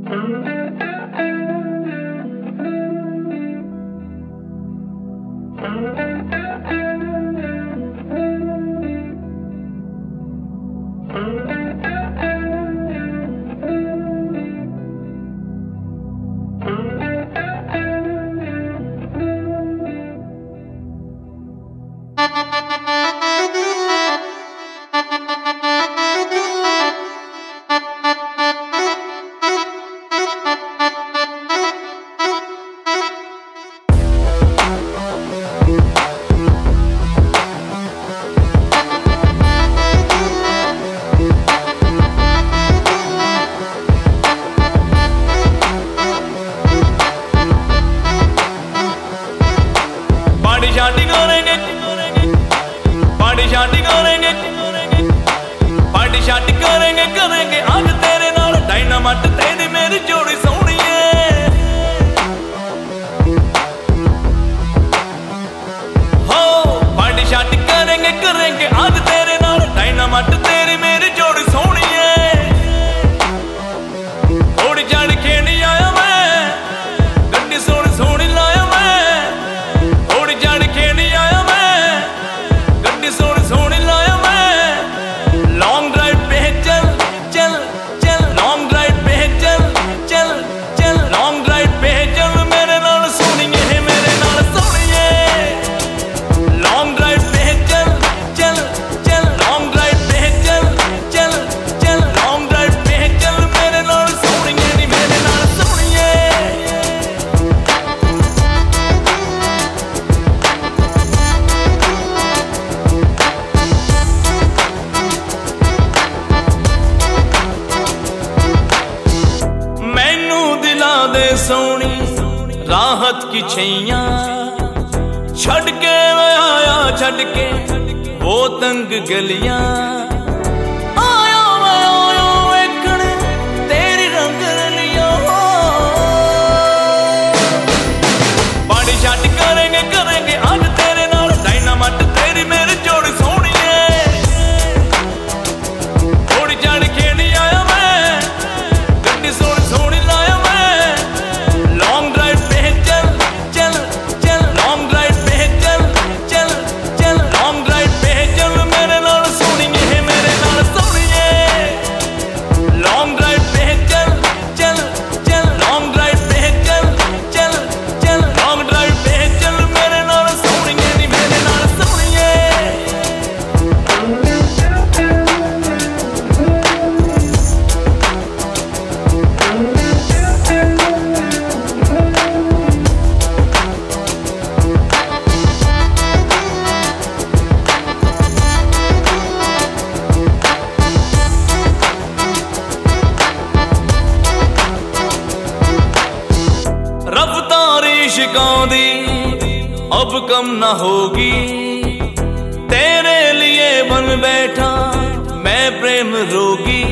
Party शार्टी करेंगे करेंगे आज तेरे नाल डायनामाइट तेरी मेरी जोड़ी सोहनी है। हो पार्टी शार्टी करेंगे करेंगे आज तेरे नाल डायनामाइट तेरी मेरी जोड़ी सोहनी है। थोड़ी जान के नहीं आया मैं गड्डी सोहनी सोहनी लाया मैं। थोड़ी जान के नहीं आया मैं गड्डी सोहनी सोहनी लाया मैं। लॉन्ग ड्राइव पे चल चल चल लॉन्ग ड्राइव पे चल चल चल लॉन्ग ड्राइव पे चल मेरे नाल सोहणीए मेरे नाल सोहणीए। लॉन्ग ड्राइव पे चल चल चल लॉन्ग ड्राइव पे चल चल चल लॉन्ग ड्राइव पे चल मेरे नाल सोहणीए नी मेरे नाल सोहणीए। मैनू दिला दे सोनी राहत की छैया छड़ के मैं आया छड़ के वो तंग गलियां। आया मैं आया वेखण तेरी रंग रलियां। पार्टी शार्टी करेंगे करेंगे आज तेरे नाल डायनामाइट तेरी मेरी जोड़ी सोहनी है। थोड़ी जान के नहीं आया मैं गड्डी सोहनी सोहनी लाया मैं। लॉन्ग ड्राइव पे चल चल चल लॉन्ग ड्राइव पे चल चल चल लॉन्ग ड्राइव पे चल मेरे नाल सोहणीए मेरे नाल सोहणीए। लॉन्ग ड्राइव पे चल चल चल लॉन्ग ड्राइव पे चल चल चल लॉन्ग ड्राइव पे चल मेरे नाल सोहणीए नी मेरे नाल सोहणीए। रफ्तारी इश्क़ों दी अब कम ना होगी। तेरे लिए बन बैठा मैं प्रेम रोगी।